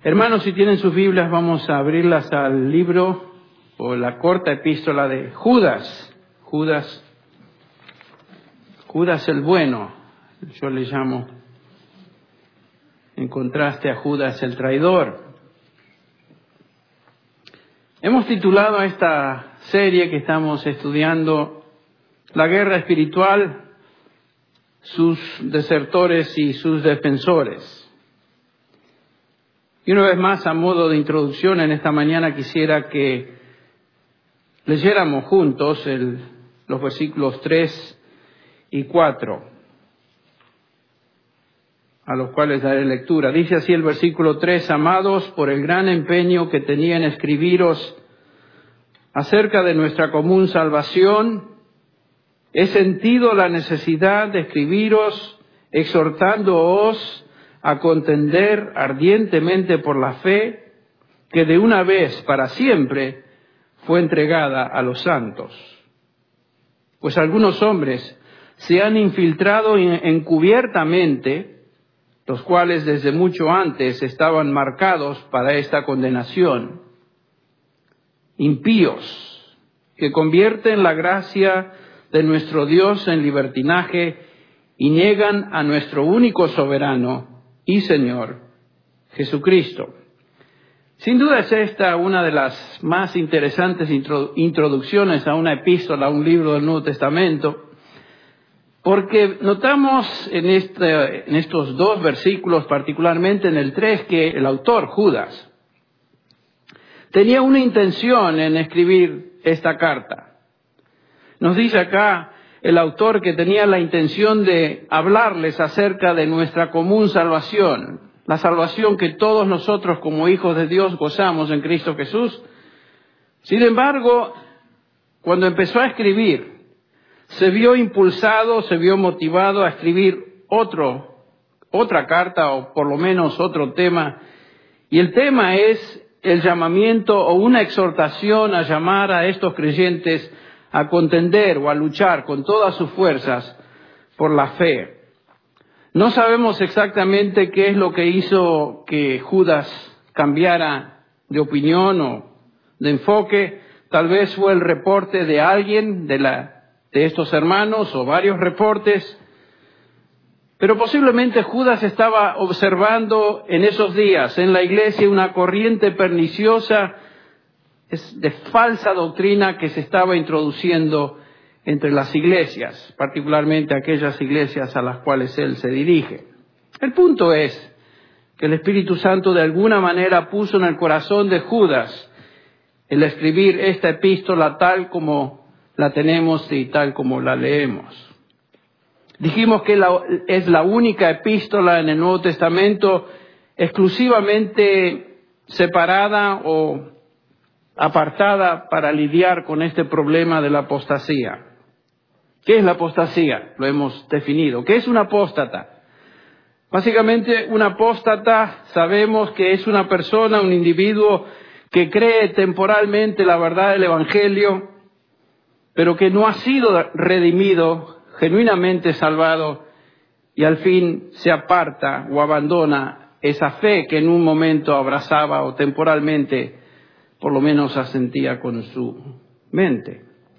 Hermanos, si tienen sus Biblias, vamos a abrirlas al libro o la corta epístola de Judas. Judas el bueno, yo le llamo, en contraste a Judas el traidor. Hemos titulado a esta serie que estamos estudiando La guerra espiritual, sus desertores y sus defensores. Y una vez más, a modo de introducción, en esta mañana quisiera que leyéramos juntos los versículos 3 y 4, a los cuales daré lectura. Dice así el versículo 3: Amados, por el gran empeño que tenía en escribiros acerca de nuestra común salvación, he sentido la necesidad de escribiros exhortándoos a contender ardientemente por la fe que de una vez para siempre fue entregada a los santos. Pues algunos hombres se han infiltrado encubiertamente, los cuales desde mucho antes estaban marcados para esta condenación. Impíos, que convierten la gracia de nuestro Dios en libertinaje y niegan a nuestro único soberano y Señor, Jesucristo. Sin duda es esta una de las más interesantes introducciones a una epístola, a un libro del Nuevo Testamento, porque notamos en estos dos versículos, particularmente en el 3, que el autor, Judas, tenía una intención en escribir esta carta. Nos dice acá el autor que tenía la intención de hablarles acerca de nuestra común salvación, la salvación que todos nosotros como hijos de Dios gozamos en Cristo Jesús. Sin embargo, cuando empezó a escribir, se vio impulsado, se vio motivado a escribir otra carta, o por lo menos otro tema, y el tema es el llamamiento o una exhortación a llamar a estos creyentes a contender o a luchar con todas sus fuerzas por la fe. No sabemos exactamente qué es lo que hizo que Judas cambiara de opinión o de enfoque. Tal vez fue el reporte de alguien de estos hermanos o varios reportes. Pero posiblemente Judas estaba observando en esos días en la iglesia una corriente perniciosa de falsa doctrina que se estaba introduciendo entre las iglesias, particularmente aquellas iglesias a las cuales él se dirige. El punto es que el Espíritu Santo de alguna manera puso en el corazón de Judas el escribir esta epístola tal como la tenemos y tal como la leemos. Dijimos que es la única epístola en el Nuevo Testamento exclusivamente separada o apartada para lidiar con este problema de la apostasía. ¿Qué es la apostasía? Lo hemos definido. ¿Qué es un apóstata? Básicamente, un apóstata sabemos que es una persona, un individuo que cree temporalmente la verdad del Evangelio, pero que no ha sido redimido, genuinamente salvado, y al fin se aparta o abandona esa fe que en un momento abrazaba o temporalmente por lo menos asentía con su mente.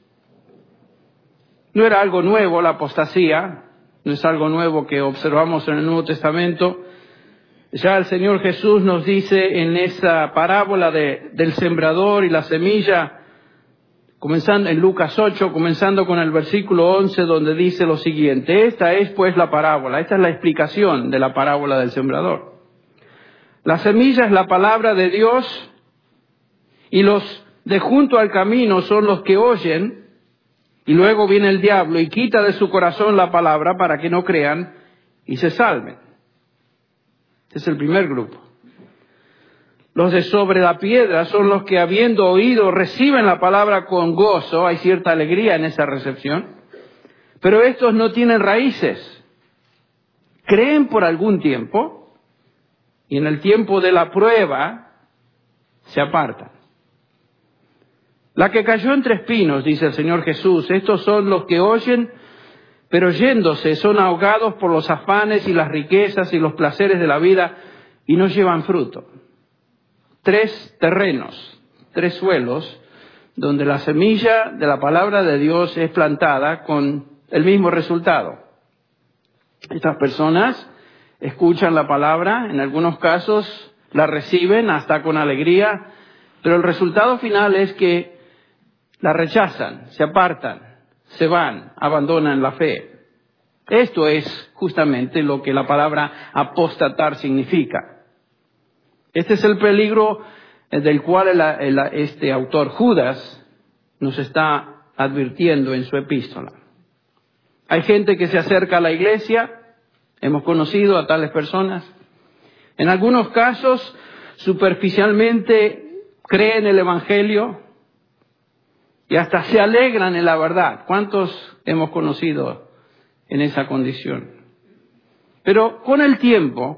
No era algo nuevo la apostasía, no es algo nuevo que observamos en el Nuevo Testamento. Ya el Señor Jesús nos dice en esa parábola del sembrador y la semilla, comenzando en Lucas 8, comenzando con el versículo 11, donde dice lo siguiente: esta es pues la parábola, esta es la explicación de la parábola del sembrador. La semilla es la palabra de Dios, y los de junto al camino son los que oyen, y luego viene el diablo y quita de su corazón la palabra para que no crean y se salven. Este es el primer grupo. Los de sobre la piedra son los que, habiendo oído, reciben la palabra con gozo. Hay cierta alegría en esa recepción. Pero estos no tienen raíces. Creen por algún tiempo y en el tiempo de la prueba se apartan. La que cayó entre espinos, dice el Señor Jesús, estos son los que oyen, pero yéndose son ahogados por los afanes y las riquezas y los placeres de la vida y no llevan fruto. 3 terrenos, 3 suelos, donde la semilla de la palabra de Dios es plantada con el mismo resultado. Estas personas escuchan la palabra, en algunos casos la reciben hasta con alegría, pero el resultado final es que la rechazan, se apartan, se van, abandonan la fe. Esto es justamente lo que la palabra apostatar significa. Este es el peligro del cual este autor Judas nos está advirtiendo en su epístola. Hay gente que se acerca a la iglesia, hemos conocido a tales personas. En algunos casos, superficialmente creen el Evangelio y hasta se alegran en la verdad. ¿Cuántos hemos conocido en esa condición? Pero con el tiempo,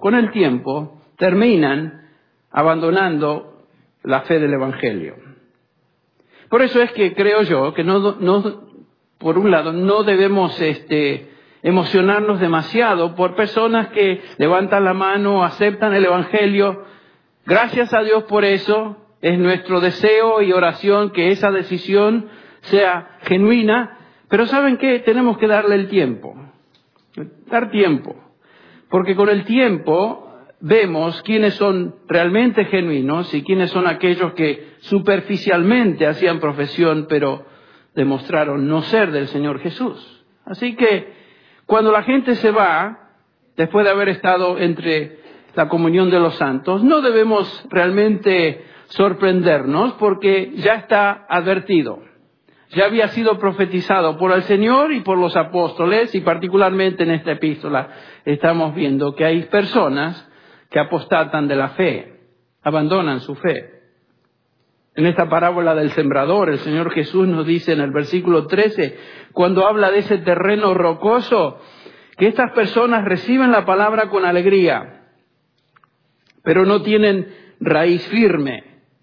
terminan abandonando la fe del Evangelio. Por eso es que creo yo que por un lado, no debemos emocionarnos demasiado por personas que levantan la mano, aceptan el Evangelio. Gracias a Dios por eso. Es nuestro deseo y oración que esa decisión sea genuina. Pero ¿saben qué? Tenemos que darle el tiempo. Dar tiempo. Porque con el tiempo vemos quiénes son realmente genuinos y quiénes son aquellos que superficialmente hacían profesión, pero demostraron no ser del Señor Jesús. Así que cuando la gente se va, después de haber estado entre la comunión de los santos, no debemos realmente sorprendernos porque ya está advertido. Ya había sido profetizado por el Señor y por los apóstoles, y particularmente en esta epístola estamos viendo que hay personas que apostatan de la fe, abandonan su fe. En esta parábola del sembrador, el Señor Jesús nos dice en el versículo 13, cuando habla de ese terreno rocoso, que estas personas reciben la palabra con alegría, pero no tienen raíz firme.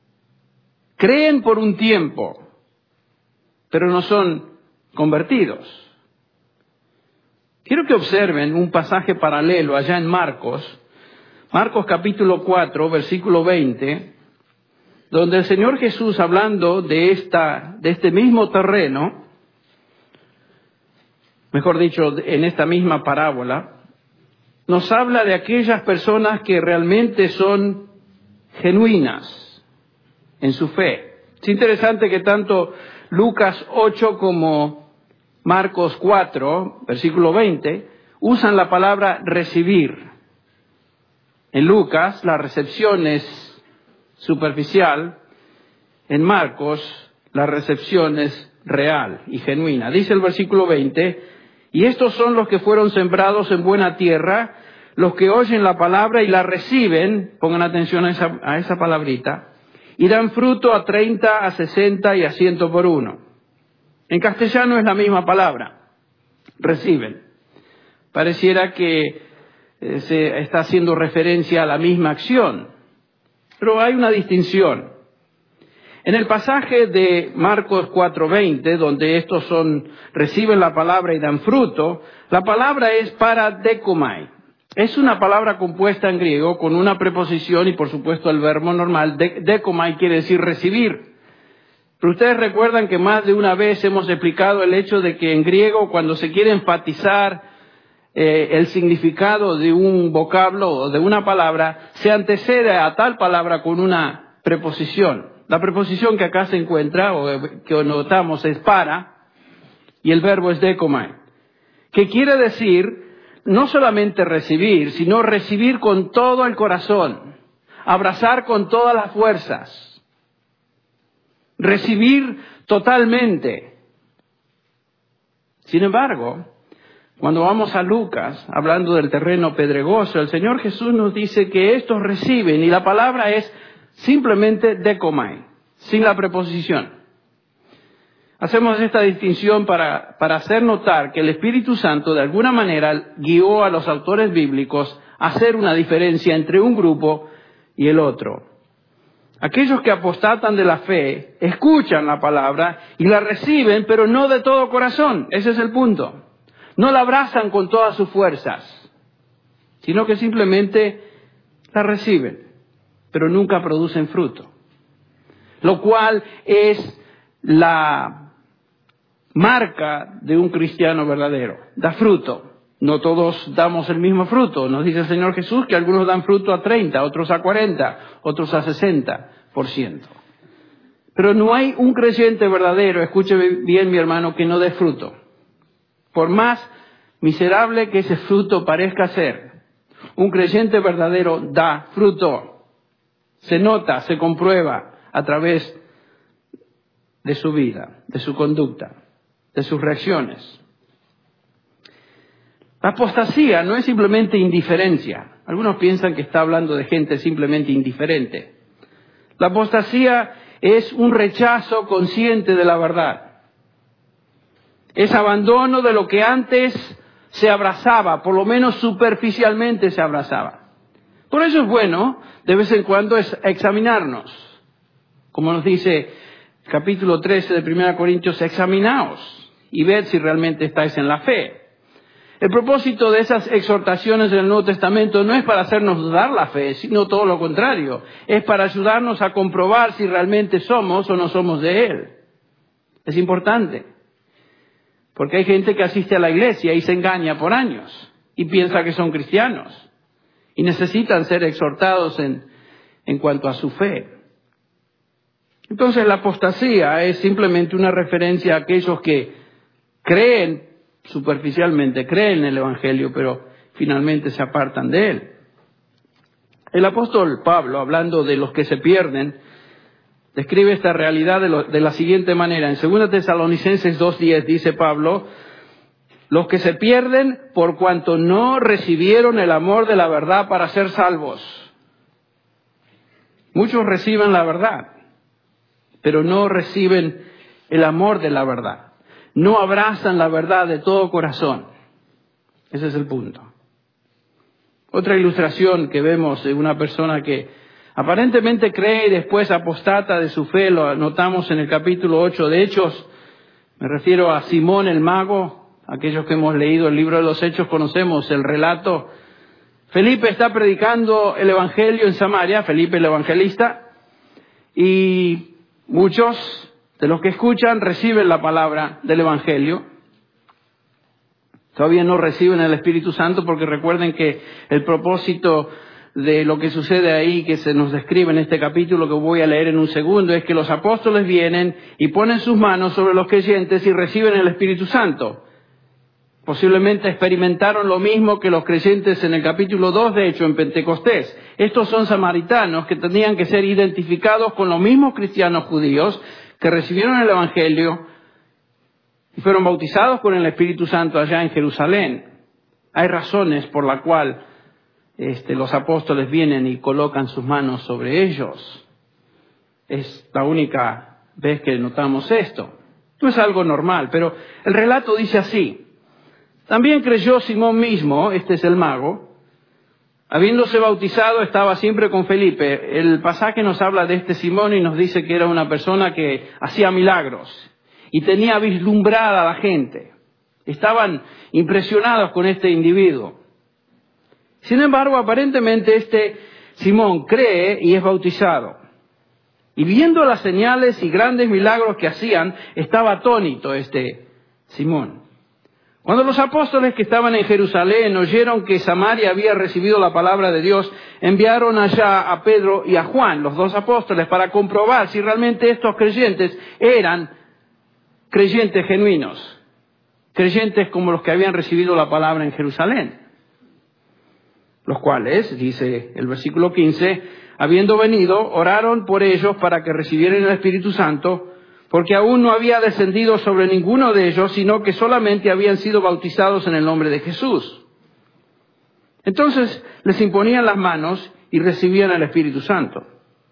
Creen por un tiempo, pero no son convertidos. Quiero que observen un pasaje paralelo allá en Marcos capítulo 4, versículo 20, donde el Señor Jesús, hablando de este mismo terreno, mejor dicho, en esta misma parábola, nos habla de aquellas personas que realmente son genuinas en su fe. Es interesante que tanto Lucas 8 como Marcos 4, versículo 20, usan la palabra recibir. En Lucas la recepción es superficial, en Marcos la recepción es real y genuina. Dice el versículo 20, y estos son los que fueron sembrados en buena tierra, los que oyen la palabra y la reciben, pongan atención a esa palabrita, y dan fruto a 30, a 60 y a 100 por uno. En castellano es la misma palabra, reciben. Pareciera que se está haciendo referencia a la misma acción, pero hay una distinción. En el pasaje de Marcos 4:20, donde estos reciben la palabra y dan fruto, la palabra es paradekomai. Es una palabra compuesta en griego con una preposición y por supuesto el verbo normal. Dekomai quiere decir recibir. Pero ustedes recuerdan que más de una vez hemos explicado el hecho de que en griego, cuando se quiere enfatizar el significado de un vocablo o de una palabra, se antecede a tal palabra con una preposición. La preposición que acá se encuentra, o que notamos, es para, y el verbo es dekomai, que quiere decir no solamente recibir, sino recibir con todo el corazón, abrazar con todas las fuerzas, recibir totalmente. Sin embargo, cuando vamos a Lucas, hablando del terreno pedregoso, el Señor Jesús nos dice que estos reciben, y la palabra es simplemente dekomai, sin la preposición. Hacemos esta distinción para hacer notar que el Espíritu Santo de alguna manera guió a los autores bíblicos a hacer una diferencia entre un grupo y el otro. Aquellos que apostatan de la fe escuchan la palabra y la reciben, pero no de todo corazón. Ese es el punto. No la abrazan con todas sus fuerzas, sino que simplemente la reciben. pero nunca producen fruto. Lo cual es la marca de un cristiano verdadero. Da fruto. No todos damos el mismo fruto. Nos dice el Señor Jesús que algunos dan fruto a 30, otros a 40, otros a 60%. Pero no hay un creyente verdadero, escuche bien mi hermano, que no dé fruto. Por más miserable que ese fruto parezca ser, un creyente verdadero da fruto. Se nota, se comprueba a través de su vida, de su conducta, de sus reacciones. La apostasía no es simplemente indiferencia. Algunos piensan que está hablando de gente simplemente indiferente. La apostasía es un rechazo consciente de la verdad. Es abandono de lo que antes se abrazaba, por lo menos superficialmente se abrazaba. Por eso es bueno, de vez en cuando, examinarnos. Como nos dice el capítulo 13 de 1 Corintios, examinaos y ved si realmente estáis en la fe. El propósito de esas exhortaciones del Nuevo Testamento no es para hacernos dudar la fe, sino todo lo contrario. Es para ayudarnos a comprobar si realmente somos o no somos de Él. Es importante. Porque hay gente que asiste a la iglesia y se engaña por años y piensa que son cristianos y necesitan ser exhortados en cuanto a su fe. Entonces la apostasía es simplemente una referencia a aquellos que creen superficialmente, creen en el Evangelio, pero finalmente se apartan de él. El apóstol Pablo, hablando de los que se pierden, describe esta realidad de la siguiente manera. En 2 Tesalonicenses 2:10 dice Pablo, los que se pierden por cuanto no recibieron el amor de la verdad para ser salvos. Muchos reciben la verdad, pero no reciben el amor de la verdad. No abrazan la verdad de todo corazón. Ese es el punto. Otra ilustración que vemos de una persona que aparentemente cree y después apostata de su fe, lo notamos en el capítulo 8 de Hechos. Me refiero a Simón el mago. Aquellos que hemos leído el libro de los Hechos conocemos el relato. Felipe está predicando el Evangelio en Samaria, Felipe el evangelista, y muchos de los que escuchan reciben la palabra del Evangelio. Todavía no reciben el Espíritu Santo porque recuerden que el propósito de lo que sucede ahí, que se nos describe en este capítulo que voy a leer en un segundo, es que los apóstoles vienen y ponen sus manos sobre los creyentes y reciben el Espíritu Santo. Posiblemente experimentaron lo mismo que los creyentes en el capítulo 2, de hecho, en Pentecostés. Estos son samaritanos que tenían que ser identificados con los mismos cristianos judíos que recibieron el Evangelio y fueron bautizados con el Espíritu Santo allá en Jerusalén. Hay razones por la cual los apóstoles vienen y colocan sus manos sobre ellos. Es la única vez que notamos esto. No es algo normal, pero el relato dice así. También creyó Simón mismo, este es el mago, habiéndose bautizado estaba siempre con Felipe. El pasaje nos habla de este Simón y nos dice que era una persona que hacía milagros y tenía vislumbrada a la gente. Estaban impresionados con este individuo. Sin embargo, aparentemente este Simón cree y es bautizado. Y viendo las señales y grandes milagros que hacían, estaba atónito este Simón. Cuando los apóstoles que estaban en Jerusalén oyeron que Samaria había recibido la palabra de Dios, enviaron allá a Pedro y a Juan, los dos apóstoles, para comprobar si realmente estos creyentes eran creyentes genuinos, creyentes como los que habían recibido la palabra en Jerusalén. Los cuales, dice el versículo 15, habiendo venido, oraron por ellos para que recibieran el Espíritu Santo, porque aún no había descendido sobre ninguno de ellos, sino que solamente habían sido bautizados en el nombre de Jesús. Entonces les imponían las manos y recibían el Espíritu Santo.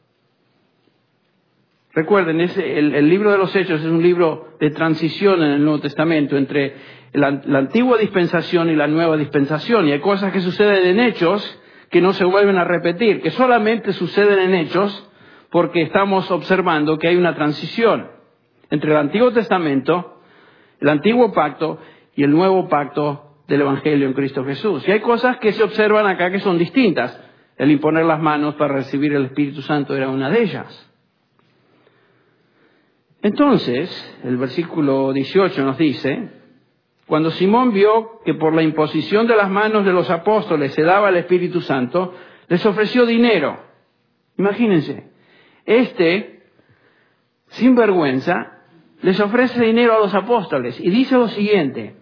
Recuerden, el libro de los Hechos es un libro de transición en el Nuevo Testamento entre la antigua dispensación y la nueva dispensación. Y hay cosas que suceden en Hechos que no se vuelven a repetir, que solamente suceden en Hechos porque estamos observando que hay una transición entre el Antiguo Testamento, el Antiguo Pacto y el Nuevo Pacto del Evangelio en Cristo Jesús. Y hay cosas que se observan acá que son distintas. El imponer las manos para recibir el Espíritu Santo era una de ellas. Entonces, el versículo 18 nos dice, cuando Simón vio que por la imposición de las manos de los apóstoles se daba el Espíritu Santo, les ofreció dinero. Imagínense, sin vergüenza, les ofrece dinero a los apóstoles y dice lo siguiente: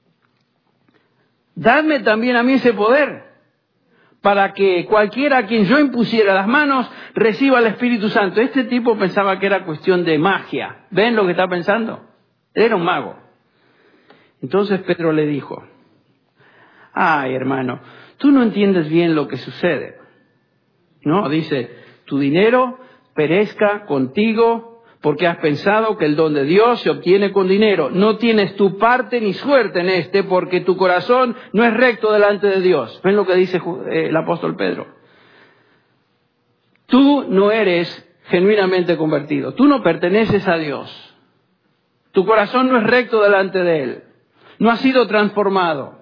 dadme también a mí ese poder, para que cualquiera a quien yo impusiera las manos reciba el Espíritu Santo. Este tipo pensaba que era cuestión de magia. ¿Ven lo que está pensando? Era un mago. Entonces Pedro le dijo: ay, hermano, tú no entiendes bien lo que sucede. No, dice, tu dinero perezca contigo porque has pensado que el don de Dios se obtiene con dinero. No tienes tu parte ni suerte en porque tu corazón no es recto delante de Dios. ¿Ven lo que dice el apóstol Pedro? Tú no eres genuinamente convertido. Tú no perteneces a Dios. Tu corazón no es recto delante de Él. No ha sido transformado.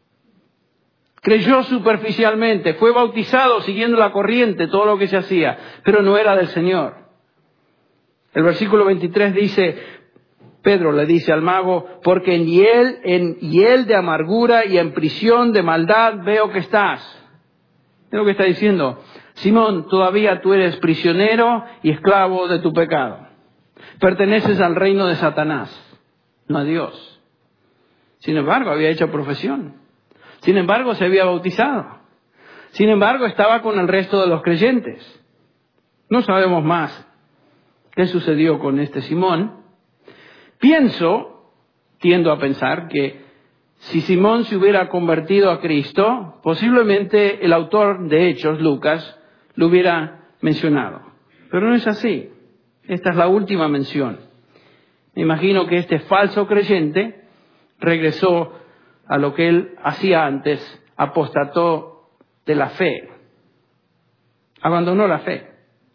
Creyó superficialmente, fue bautizado siguiendo la corriente, todo lo que se hacía, pero no era del Señor. El versículo 23 dice, Pedro le dice al mago, porque en hiel de amargura y en prisión de maldad veo que estás. Es lo que está diciendo. Simón, todavía tú eres prisionero y esclavo de tu pecado. Perteneces al reino de Satanás, no a Dios. Sin embargo, había hecho profesión. Sin embargo, se había bautizado. Sin embargo, estaba con el resto de los creyentes. No sabemos más qué sucedió con este Simón. Tiendo a pensar que si Simón se hubiera convertido a Cristo, posiblemente el autor de Hechos, Lucas, lo hubiera mencionado. Pero no es así. Esta es la última mención. Me imagino que este falso creyente regresó a lo que él hacía antes, apostató de la fe, abandonó la fe.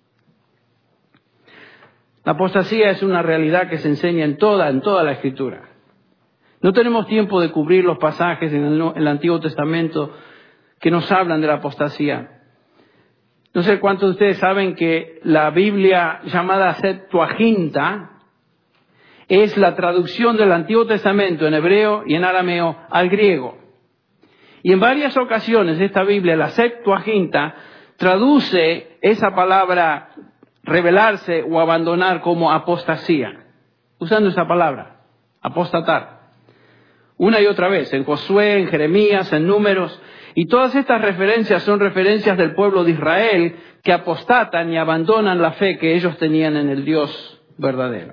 La apostasía es una realidad que se enseña en toda la Escritura. No tenemos tiempo de cubrir los pasajes en el Antiguo Testamento que nos hablan de la apostasía. No sé cuántos de ustedes saben que la Biblia llamada Septuaginta es la traducción del Antiguo Testamento en hebreo y en arameo al griego. Y en varias ocasiones esta Biblia, la Septuaginta, traduce esa palabra rebelarse o abandonar como apostasía, usando esa palabra, apostatar. Una y otra vez, en Josué, en Jeremías, en Números, y todas estas referencias son referencias del pueblo de Israel que apostatan y abandonan la fe que ellos tenían en el Dios verdadero.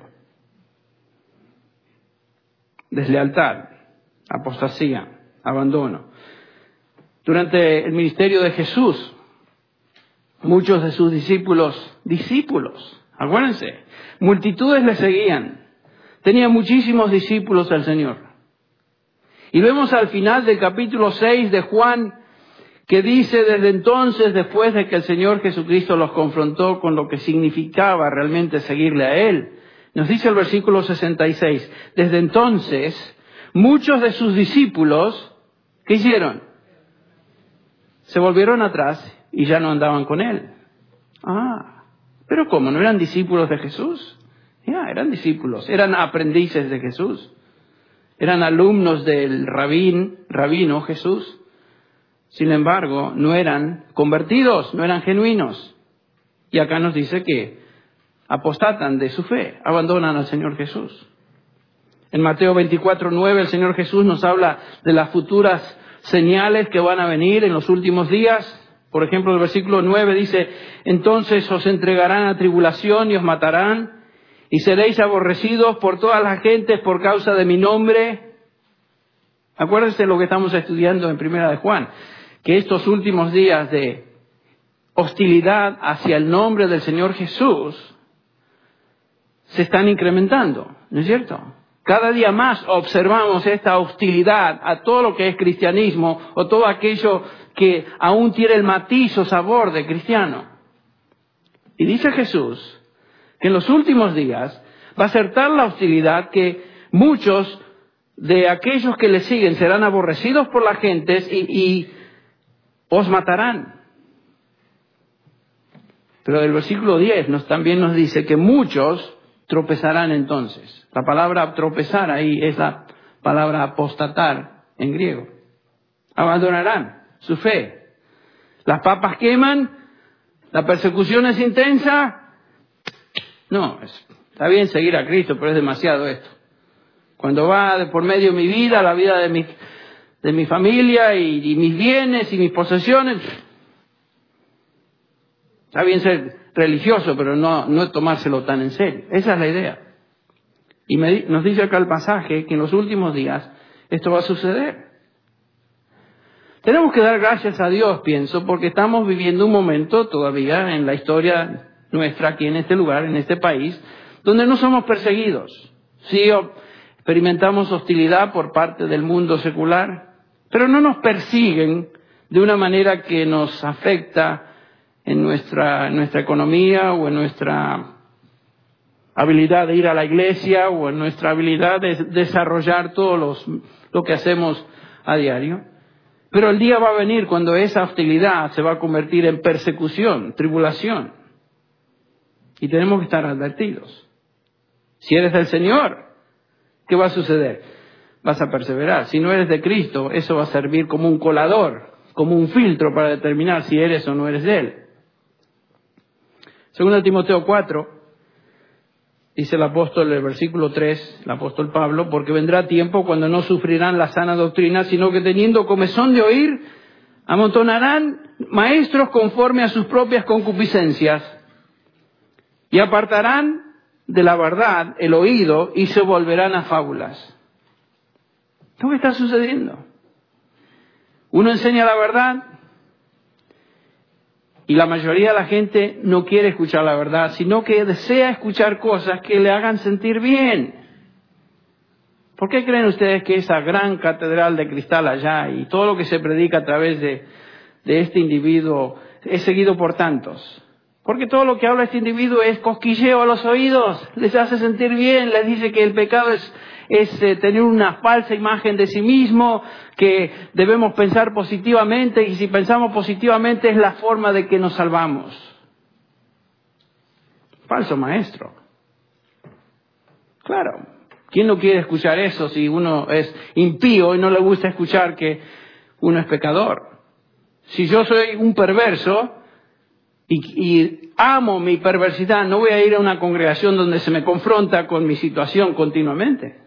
Deslealtad, apostasía, abandono. Durante el ministerio de Jesús, muchos de sus discípulos, acuérdense, multitudes le seguían. Tenía muchísimos discípulos el Señor. Y vemos al final del capítulo 6 de Juan, que dice desde entonces, después de que el Señor Jesucristo los confrontó con lo que significaba realmente seguirle a Él, nos dice el versículo 66, desde entonces, muchos de sus discípulos, ¿qué hicieron? Se volvieron atrás y ya no andaban con Él. ¿Pero cómo? ¿No eran discípulos de Jesús? Eran discípulos, eran aprendices de Jesús. Eran alumnos del rabino Jesús. Sin embargo, no eran convertidos, no eran genuinos. Y acá nos dice que apostatan de su fe, abandonan al Señor Jesús. En Mateo 24:9 el Señor Jesús nos habla de las futuras señales que van a venir en los últimos días. Por ejemplo, el versículo 9 dice, entonces os entregarán a tribulación y os matarán, y seréis aborrecidos por todas las gentes por causa de mi nombre. Acuérdense de lo que estamos estudiando en Primera de Juan, que estos últimos días de hostilidad hacia el nombre del Señor Jesús se están incrementando, ¿no es cierto? Cada día más observamos esta hostilidad a todo lo que es cristianismo o todo aquello que aún tiene el matiz o sabor de cristiano. Y dice Jesús que en los últimos días va a ser tal la hostilidad que muchos de aquellos que le siguen serán aborrecidos por las gentes y os matarán. Pero el versículo 10 también nos dice que muchos tropezarán entonces. La palabra tropezar ahí es la palabra apostatar en griego. Abandonarán su fe. Las papas queman, la persecución es intensa. No, está bien seguir a Cristo, pero es demasiado esto. Cuando va de por medio de mi vida, la vida de mi familia y mis bienes y mis posesiones, está bien ser religioso, pero no tomárselo tan en serio. Esa es la idea. Y nos dice acá el pasaje que en los últimos días esto va a suceder. Tenemos que dar gracias a Dios, pienso, porque estamos viviendo un momento todavía en la historia nuestra, aquí en este lugar, en este país, donde no somos perseguidos. Sí, experimentamos hostilidad por parte del mundo secular, pero no nos persiguen de una manera que nos afecta en nuestra economía o en nuestra habilidad de ir a la iglesia o en nuestra habilidad de desarrollar todo lo que hacemos a diario. Pero el día va a venir cuando esa hostilidad se va a convertir en persecución, tribulación. Y tenemos que estar advertidos. Si eres del Señor, ¿qué va a suceder? Vas a perseverar. Si no eres de Cristo, eso va a servir como un colador, como un filtro para determinar si eres o no eres de Él. 2 Timoteo 4, dice el apóstol, el versículo 3, el apóstol Pablo, porque vendrá tiempo cuando no sufrirán la sana doctrina, sino que teniendo comezón de oír, amontonarán maestros conforme a sus propias concupiscencias y apartarán de la verdad el oído y se volverán a fábulas. ¿Qué está sucediendo? Uno enseña la verdad y la mayoría de la gente no quiere escuchar la verdad, sino que desea escuchar cosas que le hagan sentir bien. ¿Por qué creen ustedes que esa gran catedral de cristal allá y todo lo que se predica a través de este individuo es seguido por tantos? Porque todo lo que habla este individuo es cosquilleo a los oídos, les hace sentir bien, les dice que el pecado es tener una falsa imagen de sí mismo, que debemos pensar positivamente y si pensamos positivamente es la forma de que nos salvamos. Falso maestro. Claro, ¿quién no quiere escuchar eso si uno es impío y no le gusta escuchar que uno es pecador? Si yo soy un perverso y amo mi perversidad, no voy a ir a una congregación donde se me confronta con mi situación continuamente.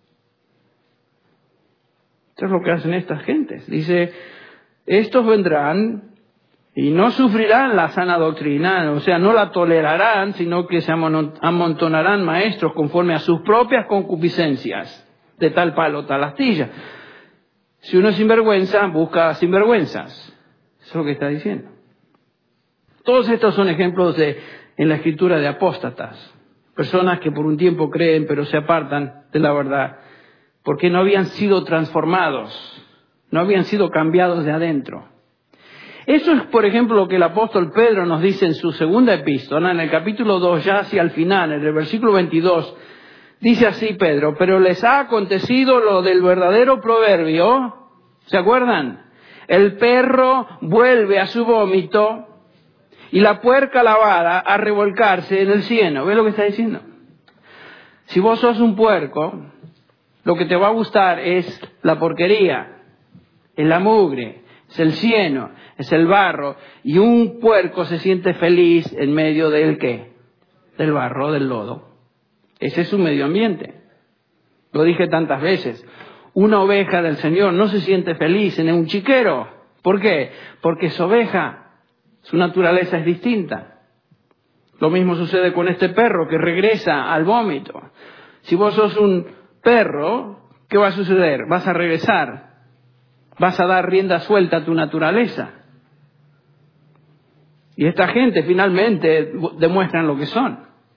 Esto es lo que hacen estas gentes. Dice, estos vendrán y no sufrirán la sana doctrina, o sea, no la tolerarán, sino que se amontonarán maestros conforme a sus propias concupiscencias, de tal palo, tal astilla. Si uno es sinvergüenza, busca sinvergüenzas. Eso es lo que está diciendo. Todos estos son ejemplos en la escritura de apóstatas. Personas que por un tiempo creen, pero se apartan de la verdad. Porque no habían sido transformados, no habían sido cambiados de adentro. Eso es, por ejemplo, lo que el apóstol Pedro nos dice en su segunda epístola, en el capítulo 2, ya hacia el final, en el versículo 22, dice así Pedro, pero les ha acontecido lo del verdadero proverbio, ¿se acuerdan? El perro vuelve a su vómito y la puerca lavada a revolcarse en el cieno. ¿Ves lo que está diciendo? Si vos sos un puerco, lo que te va a gustar es la porquería, es la mugre, es el cieno, es el barro. Y un puerco se siente feliz en medio del ¿qué? Del barro, del lodo. Ese es su medio ambiente. Lo dije tantas veces. Una oveja del Señor no se siente feliz en un chiquero. ¿Por qué? Porque es oveja. Su naturaleza es distinta. Lo mismo sucede con este perro que regresa al vómito. Si vos sos un perro, ¿qué va a suceder? Vas a regresar, vas a dar rienda suelta a tu naturaleza. Y esta gente finalmente demuestran lo que son.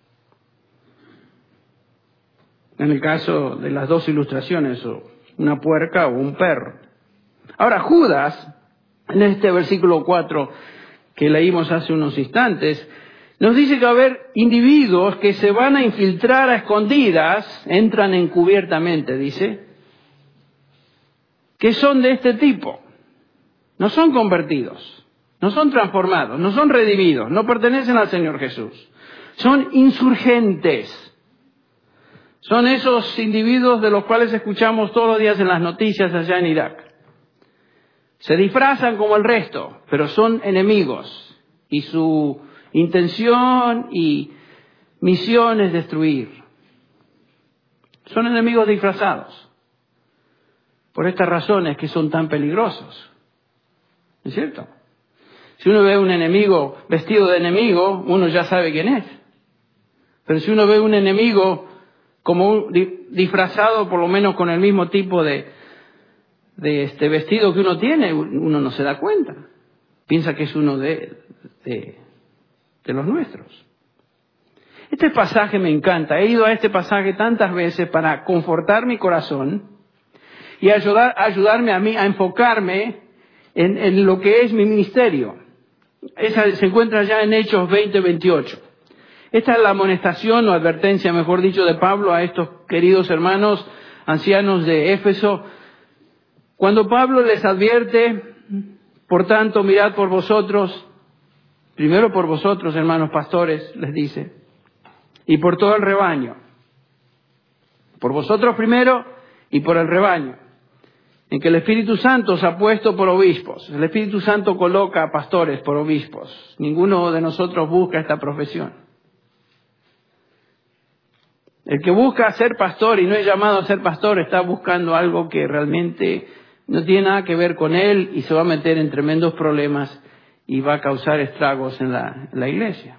En el caso de las dos ilustraciones, una puerca o un perro. Ahora Judas, en este versículo 4 que leímos hace unos instantes, nos dice que va a haber individuos que se van a infiltrar a escondidas, entran encubiertamente, dice, que son de este tipo. No son convertidos, no son transformados, no son redimidos, no pertenecen al Señor Jesús. Son insurgentes. Son esos individuos de los cuales escuchamos todos los días en las noticias allá en Irak. Se disfrazan como el resto, pero son enemigos. Y su intención y misión es destruir. Son enemigos disfrazados. Por estas razones que son tan peligrosos. ¿No es cierto? Si uno ve un enemigo vestido de enemigo, uno ya sabe quién es. Pero si uno ve un enemigo como disfrazado por lo menos con el mismo tipo de vestido que uno tiene, uno no se da cuenta. Piensa que es uno de los nuestros. Este pasaje me encanta. He ido a este pasaje tantas veces para confortar mi corazón y ayudarme a mí a enfocarme en lo que es mi ministerio. Esa se encuentra ya en Hechos 20:28. Esta es la amonestación o advertencia, mejor dicho, de Pablo a estos queridos hermanos ancianos de Éfeso. Cuando Pablo les advierte, por tanto, mirad por vosotros, primero por vosotros, hermanos pastores, les dice, y por todo el rebaño. Por vosotros primero y por el rebaño, en que el Espíritu Santo os ha puesto por obispos. El Espíritu Santo coloca a pastores por obispos. Ninguno de nosotros busca esta profesión. El que busca ser pastor y no es llamado a ser pastor está buscando algo que realmente no tiene nada que ver con él y se va a meter en tremendos problemas y va a causar estragos en la iglesia.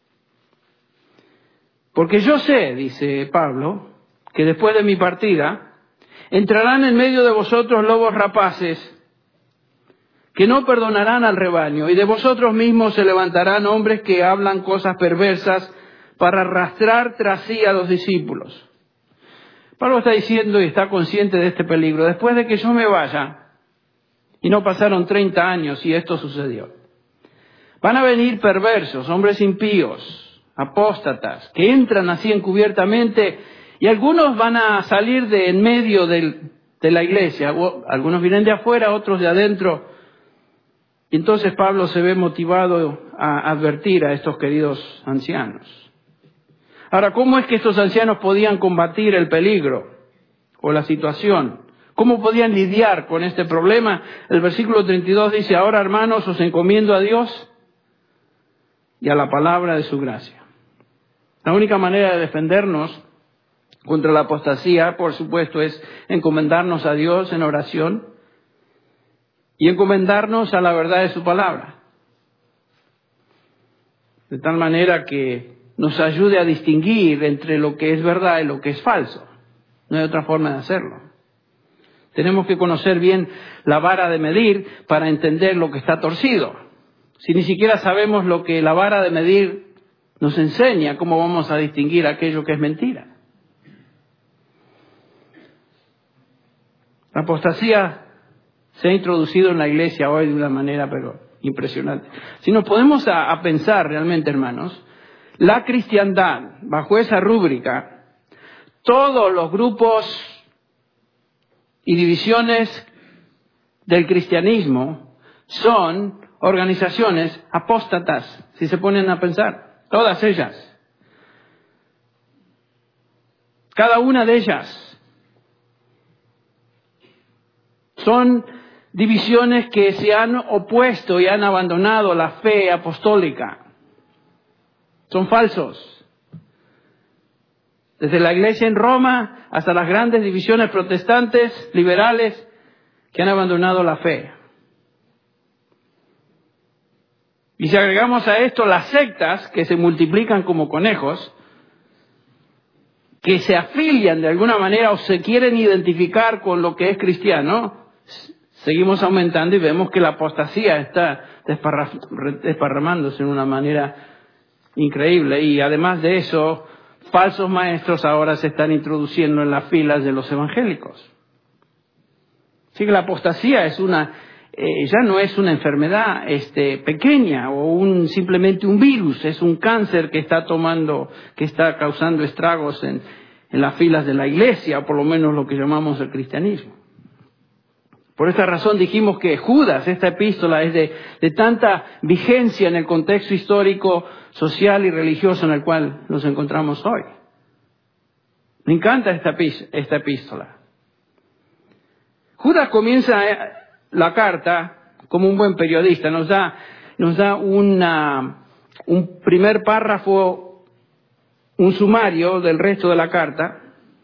Porque yo sé, dice Pablo, que después de mi partida entrarán en medio de vosotros lobos rapaces que no perdonarán al rebaño, y de vosotros mismos se levantarán hombres que hablan cosas perversas para arrastrar tras sí a los discípulos. Pablo está diciendo y está consciente de este peligro. Después de que yo me vaya, y no pasaron 30 años y esto sucedió, van a venir perversos, hombres impíos, apóstatas, que entran así encubiertamente, y algunos van a salir de en medio de la iglesia. Algunos vienen de afuera, otros de adentro. Y entonces Pablo se ve motivado a advertir a estos queridos ancianos. Ahora, ¿cómo es que estos ancianos podían combatir el peligro o la situación? ¿Cómo podían lidiar con este problema? El versículo 32 dice, ahora hermanos, os encomiendo a Dios y a la palabra de su gracia. La única manera de defendernos contra la apostasía, por supuesto, es encomendarnos a Dios en oración y encomendarnos a la verdad de su palabra. De tal manera que nos ayude a distinguir entre lo que es verdad y lo que es falso. No hay otra forma de hacerlo. Tenemos que conocer bien la vara de medir para entender lo que está torcido. Si ni siquiera sabemos lo que la vara de medir nos enseña, ¿cómo vamos a distinguir aquello que es mentira? La apostasía se ha introducido en la iglesia hoy de una manera pero impresionante. Si nos podemos a pensar realmente, hermanos, la cristiandad, bajo esa rúbrica, todos los grupos y divisiones del cristianismo son organizaciones apóstatas, si se ponen a pensar, todas ellas. Cada una de ellas son divisiones que se han opuesto y han abandonado la fe apostólica. Son falsos. Desde la iglesia en Roma hasta las grandes divisiones protestantes, liberales, que han abandonado la fe. Y si agregamos a esto las sectas que se multiplican como conejos, que se afilian de alguna manera o se quieren identificar con lo que es cristiano, seguimos aumentando y vemos que la apostasía está desparramándose de una manera increíble. Y además de eso, falsos maestros ahora se están introduciendo en las filas de los evangélicos. Así que la apostasía es ya no es una enfermedad pequeña o simplemente un virus, es un cáncer que está causando estragos en las filas de la iglesia, o por lo menos lo que llamamos el cristianismo. Por esta razón dijimos que Judas, esta epístola, es de tanta vigencia en el contexto histórico, social y religioso en el cual nos encontramos hoy. Me encanta esta epístola. Judas comienza la carta como un buen periodista. Nos da un primer párrafo, un sumario del resto de la carta.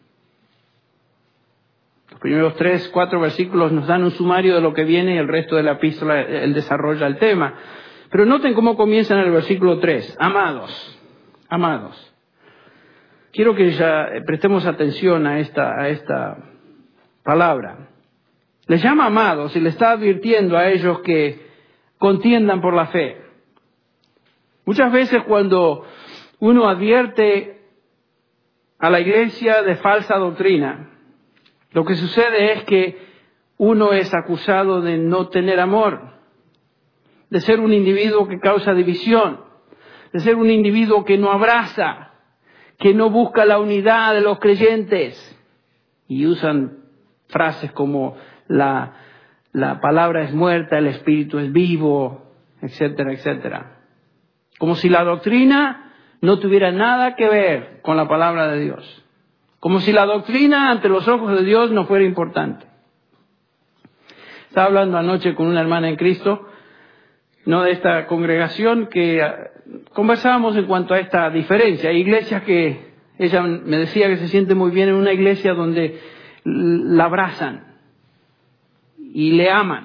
Los primeros 3, 4 versículos nos dan un sumario de lo que viene y el resto de la epístola él desarrolla el tema. Pero noten cómo comienza en el versículo 3. Amados. Quiero que ya prestemos atención a esta palabra. Les llama amados y le está advirtiendo a ellos que contiendan por la fe. Muchas veces cuando uno advierte a la iglesia de falsa doctrina, lo que sucede es que uno es acusado de no tener amor, de ser un individuo que causa división, de ser un individuo que no abraza, que no busca la unidad de los creyentes. Y usan frases como la palabra es muerta, el espíritu es vivo, etcétera, etcétera. Como si la doctrina no tuviera nada que ver con la palabra de Dios. Como si la doctrina ante los ojos de Dios no fuera importante. Estaba hablando anoche con una hermana en Cristo, no de esta congregación, que conversábamos en cuanto a esta diferencia. Hay iglesias que ella me decía que se siente muy bien en una iglesia donde la abrazan y le aman.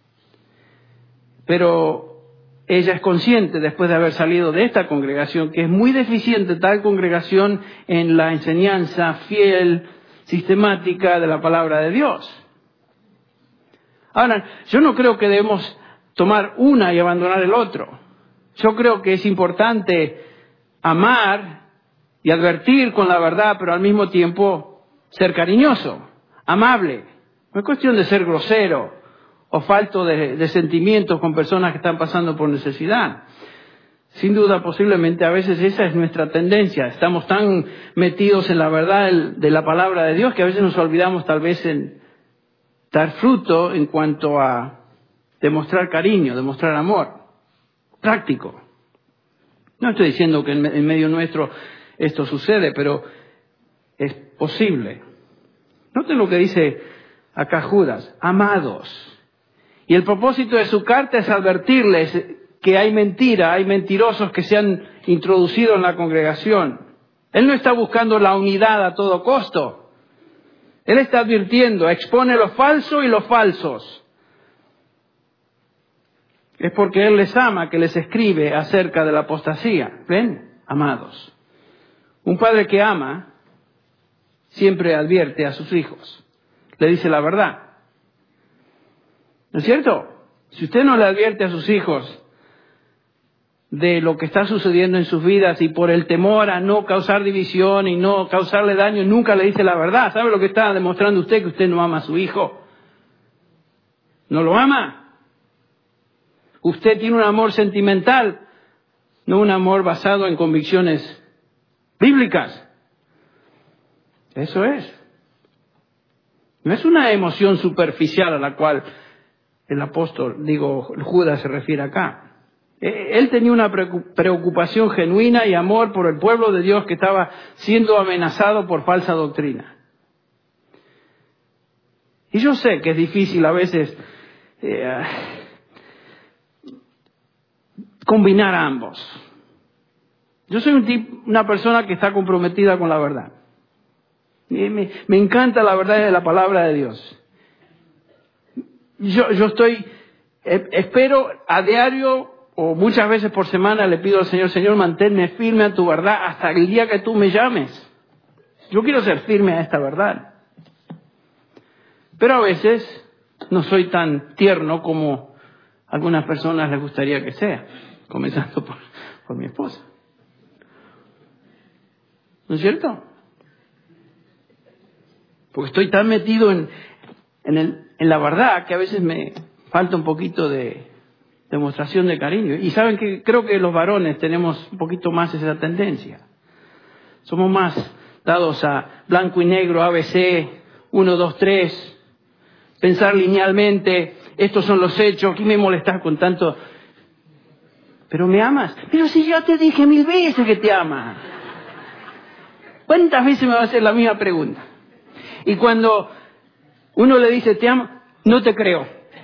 Pero ella es consciente, después de haber salido de esta congregación, que es muy deficiente tal congregación en la enseñanza fiel, sistemática de la palabra de Dios. Ahora, yo no creo que debemos tomar una y abandonar el otro. Yo creo que es importante amar y advertir con la verdad, pero al mismo tiempo ser cariñoso, amable. No es cuestión de ser grosero o falto de sentimientos con personas que están pasando por necesidad. Sin duda, posiblemente a veces esa es nuestra tendencia. Estamos tan metidos en la verdad de la palabra de Dios que a veces nos olvidamos tal vez en dar fruto en cuanto a demostrar cariño, demostrar amor. Práctico. No estoy diciendo que en medio nuestro esto sucede, pero es posible. Noten lo que dice acá Judas. Amados. Y el propósito de su carta es advertirles que hay mentira, hay mentirosos que se han introducido en la congregación. Él no está buscando la unidad a todo costo. Él está advirtiendo, expone lo falso y los falsos. Es porque Él les ama que les escribe acerca de la apostasía. ¿Ven? Amados. Un padre que ama siempre advierte a sus hijos. Le dice la verdad. ¿No es cierto? Si usted no le advierte a sus hijos de lo que está sucediendo en sus vidas y por el temor a no causar división y no causarle daño, nunca le dice la verdad. ¿Sabe lo que está demostrando usted? Que usted no ama a su hijo. ¿No lo ama? Usted tiene un amor sentimental, no un amor basado en convicciones bíblicas. Eso es. No es una emoción superficial a la cual el apóstol, Judas se refiere acá. Él tenía una preocupación genuina y amor por el pueblo de Dios que estaba siendo amenazado por falsa doctrina. Y yo sé que es difícil a veces combinar a ambos. Yo soy una persona que está comprometida con la verdad. Me encanta la verdad de la palabra de Dios. Yo espero a diario o muchas veces por semana le pido al Señor, Señor, manténme firme a tu verdad hasta el día que tú me llames. Yo quiero ser firme a esta verdad. Pero a veces no soy tan tierno como a algunas personas les gustaría que sea, comenzando por mi esposa. ¿No es cierto? Porque estoy tan metido en la verdad que a veces me falta un poquito de demostración de cariño. Y saben que creo que los varones tenemos un poquito más esa tendencia. Somos más dados a blanco y negro, ABC, 1, 2, 3. pensar linealmente, estos son los hechos, ¿qué me molestas con tanto? ¿Pero me amas? Pero si yo te dije 1000 veces que te ama. ¿Cuántas veces me va a hacer la misma pregunta? Y cuando uno le dice te amo, no te creo.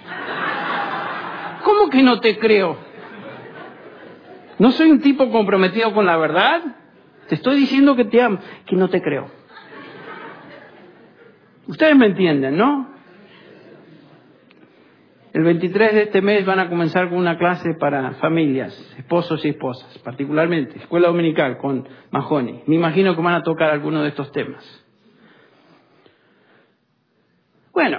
¿Cómo que no te creo? ¿No soy un tipo comprometido con la verdad? Te estoy diciendo que te amo, que no te creo. Ustedes me entienden, ¿no? El 23 de este mes van a comenzar con una clase para familias, esposos y esposas, particularmente, escuela dominical con Mahoney. Me imagino que van a tocar algunos de estos temas. Bueno,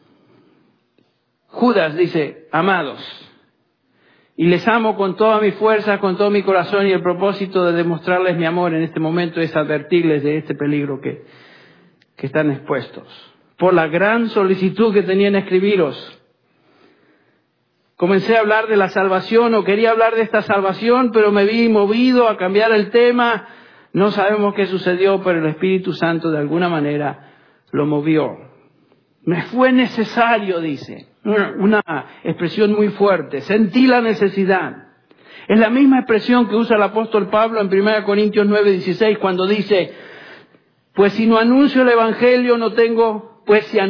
Judas dice, amados, y les amo con toda mi fuerza, con todo mi corazón, y el propósito de demostrarles mi amor en este momento es advertirles de este peligro que están expuestos. Por la gran solicitud que tenía en escribiros, comencé a hablar de la salvación, o quería hablar de esta salvación, pero me vi movido a cambiar el tema. No sabemos qué sucedió, pero el Espíritu Santo de alguna manera lo movió. Me fue necesario, dice, una expresión muy fuerte. Sentí la necesidad. Es la misma expresión que usa el apóstol Pablo en 1 Corintios 9:16, cuando dice, pues si anuncio el Evangelio no tengo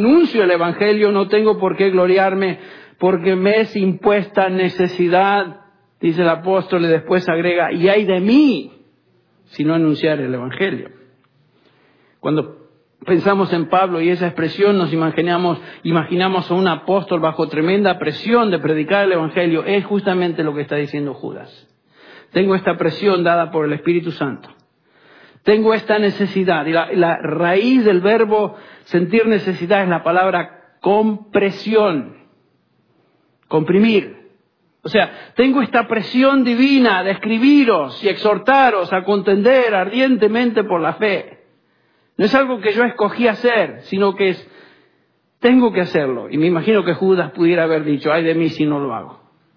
por qué gloriarme, porque me es impuesta necesidad, dice el apóstol, y después agrega, y ay de mí si no anunciar el Evangelio. Cuando pensamos en Pablo y esa expresión, nos imaginamos a un apóstol bajo tremenda presión de predicar el Evangelio. Es justamente lo que está diciendo Judas. Tengo esta presión dada por el Espíritu Santo. Tengo esta necesidad. Y la raíz del verbo sentir necesidad es la palabra compresión. Comprimir. O sea, tengo esta presión divina de escribiros y exhortaros a contender ardientemente por la fe. No es algo que yo escogí hacer, sino que tengo que hacerlo. Y me imagino que Judas pudiera haber dicho, ay de mí si no lo hago.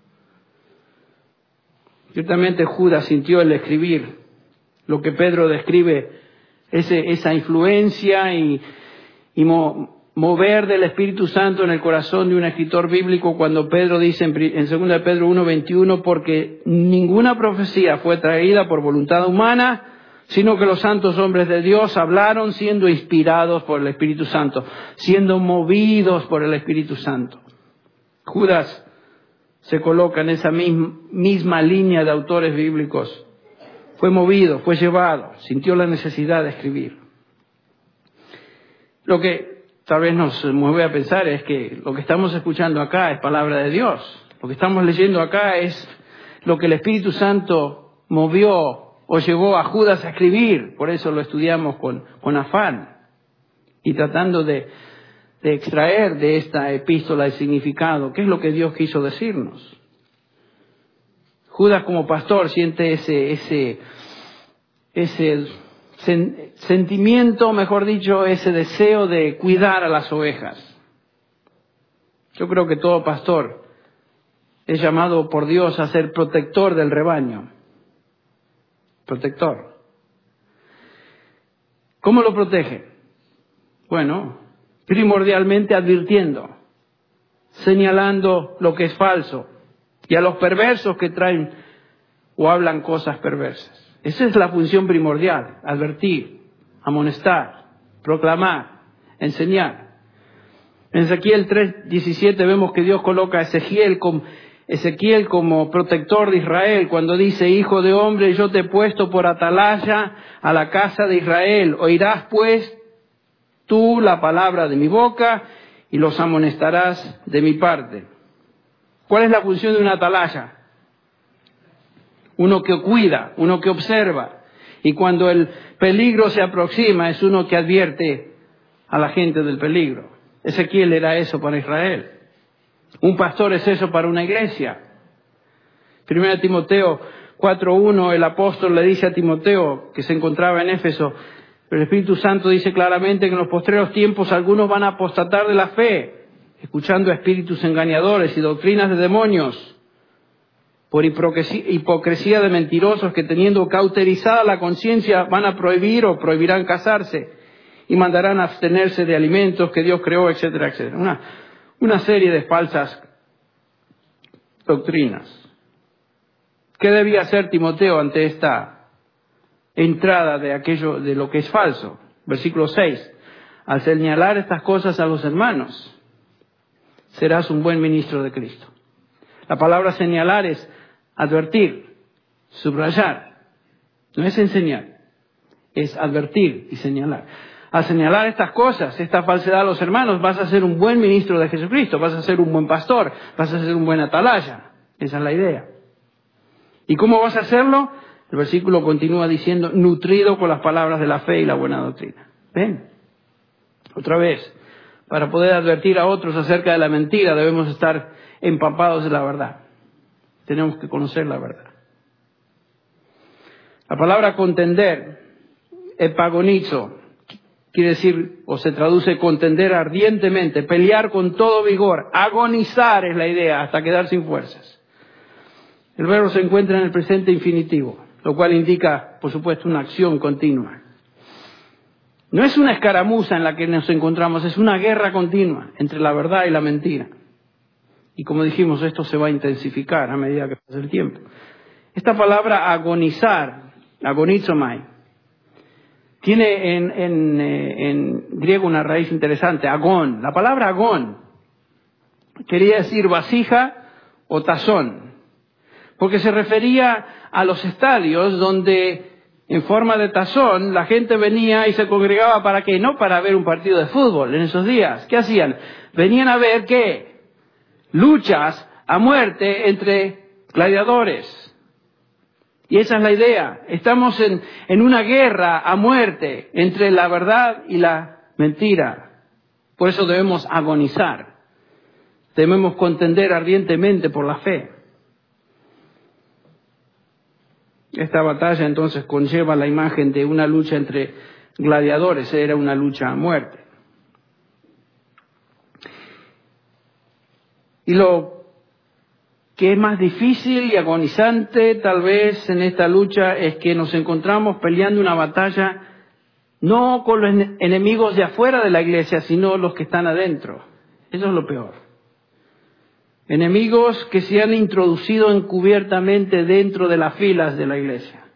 Ciertamente Judas sintió el escribir lo que Pedro describe, esa influencia y mover del Espíritu Santo en el corazón de un escritor bíblico, cuando Pedro dice en 2 Pedro 1:21, porque ninguna profecía fue traída por voluntad humana, sino que los santos hombres de Dios hablaron siendo inspirados por el Espíritu Santo, siendo movidos por el Espíritu Santo. Judas se coloca en esa misma línea de autores bíblicos. Fue movido, fue llevado, sintió la necesidad de escribir. Lo que tal vez nos mueve a pensar es que lo que estamos escuchando acá es palabra de Dios. Lo que estamos leyendo acá es lo que el Espíritu Santo movió o llevó a Judas a escribir. Por eso lo estudiamos con afán y tratando de extraer de esta epístola el significado. ¿Qué es lo que Dios quiso decirnos? Judas como pastor siente ese sentimiento, mejor dicho, ese deseo de cuidar a las ovejas. Yo creo que todo pastor es llamado por Dios a ser protector del rebaño. Protector. ¿Cómo lo protege? Bueno, primordialmente advirtiendo, señalando lo que es falso y a los perversos que traen o hablan cosas perversas. Esa es la función primordial, advertir, amonestar, proclamar, enseñar. En Ezequiel 3:17 vemos que Dios coloca a Ezequiel como protector de Israel, cuando dice, hijo de hombre, yo te he puesto por atalaya a la casa de Israel. Oirás pues tú la palabra de mi boca y los amonestarás de mi parte. ¿Cuál es la función de una atalaya? Uno que cuida, uno que observa. Y cuando el peligro se aproxima, es uno que advierte a la gente del peligro. Ezequiel era eso para Israel. Un pastor es eso para una iglesia. 1 Timoteo 4:1, el apóstol le dice a Timoteo, que se encontraba en Éfeso, pero el Espíritu Santo dice claramente que en los postreros tiempos algunos van a apostatar de la fe, escuchando a espíritus engañadores y doctrinas de demonios, por hipocresía de mentirosos que teniendo cauterizada la conciencia van a prohibir o prohibirán casarse y mandarán a abstenerse de alimentos que Dios creó, etcétera, etcétera. una serie de falsas doctrinas. ¿Qué debía hacer Timoteo ante esta entrada de aquello, de lo que es falso? Versículo 6. Al señalar estas cosas a los hermanos, serás un buen ministro de Cristo. La palabra señalar es advertir, subrayar. No es enseñar, es advertir y señalar. Al señalar estas cosas, esta falsedad a los hermanos, vas a ser un buen ministro de Jesucristo, vas a ser un buen pastor, vas a ser un buen atalaya. Esa es la idea. ¿Y cómo vas a hacerlo? El versículo continúa diciendo, nutrido con las palabras de la fe y la buena doctrina. ¿Ven? Otra vez, para poder advertir a otros acerca de la mentira, debemos estar empapados de la verdad. Tenemos que conocer la verdad. La palabra contender, epagonizo, quiere decir, o se traduce contender ardientemente, pelear con todo vigor, agonizar es la idea, hasta quedar sin fuerzas. El verbo se encuentra en el presente infinitivo, lo cual indica, por supuesto, una acción continua. No es una escaramuza en la que nos encontramos, es una guerra continua entre la verdad y la mentira. Y como dijimos, esto se va a intensificar a medida que pasa el tiempo. Esta palabra agonizar, agonizomai, tiene en griego una raíz interesante, agón. La palabra agón quería decir vasija o tazón, porque se refería a los estadios donde en forma de tazón la gente venía y se congregaba para qué, no para ver un partido de fútbol en esos días. ¿Qué hacían? Venían a ver qué, luchas a muerte entre gladiadores. Y esa es la idea. Estamos en una guerra a muerte entre la verdad y la mentira. Por eso debemos agonizar. Debemos contender ardientemente por la fe. Esta batalla entonces conlleva la imagen de una lucha entre gladiadores. Era una lucha a muerte. Y lo que es más difícil y agonizante tal vez en esta lucha es que nos encontramos peleando una batalla no con los enemigos de afuera de la iglesia, sino los que están adentro. Eso es lo peor. Enemigos que se han introducido encubiertamente dentro de las filas de la iglesia.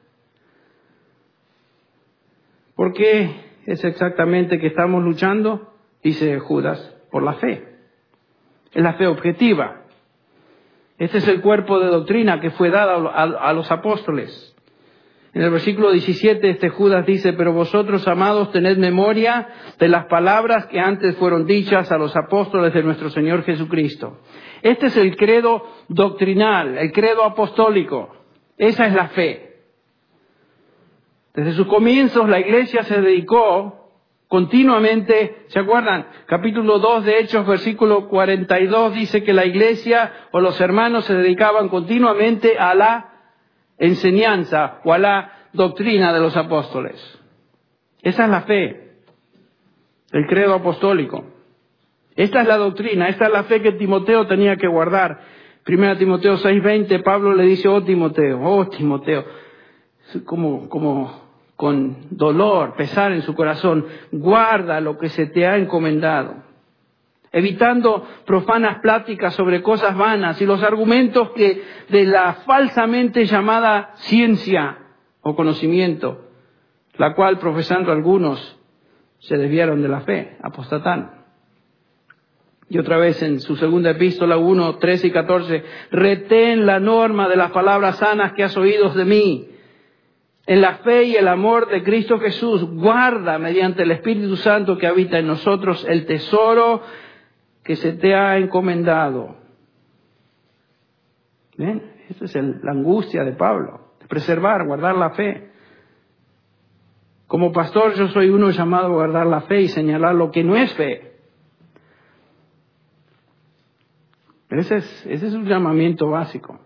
¿Por qué es exactamente que estamos luchando? Dice Judas, por la fe. Es la fe objetiva. Este es el cuerpo de doctrina que fue dado a los apóstoles. En el versículo 17, Judas dice, pero vosotros, amados, tened memoria de las palabras que antes fueron dichas a los apóstoles de nuestro Señor Jesucristo. Este es el credo doctrinal, el credo apostólico. Esa es la fe. Desde sus comienzos la iglesia se dedicó continuamente, ¿se acuerdan? Capítulo 2 de Hechos, versículo 42, dice que la iglesia o los hermanos se dedicaban continuamente a la enseñanza o a la doctrina de los apóstoles. Esa es la fe, el credo apostólico. Esta es la doctrina, esta es la fe que Timoteo tenía que guardar. 1 Timoteo 6:20, Pablo le dice, oh Timoteo, como con dolor, pesar en su corazón, guarda lo que se te ha encomendado, evitando profanas pláticas sobre cosas vanas y los argumentos que de la falsamente llamada ciencia o conocimiento, la cual profesando algunos se desviaron de la fe, apostataron. Y otra vez en su segunda epístola 1, 13 y 14, retén la norma de las palabras sanas que has oído de mí, en la fe y el amor de Cristo Jesús, guarda mediante el Espíritu Santo que habita en nosotros el tesoro que se te ha encomendado. ¿Ven? Esa es la angustia de Pablo, de preservar, guardar la fe. Como pastor yo soy uno llamado a guardar la fe y señalar lo que no es fe. Ese es un llamamiento básico.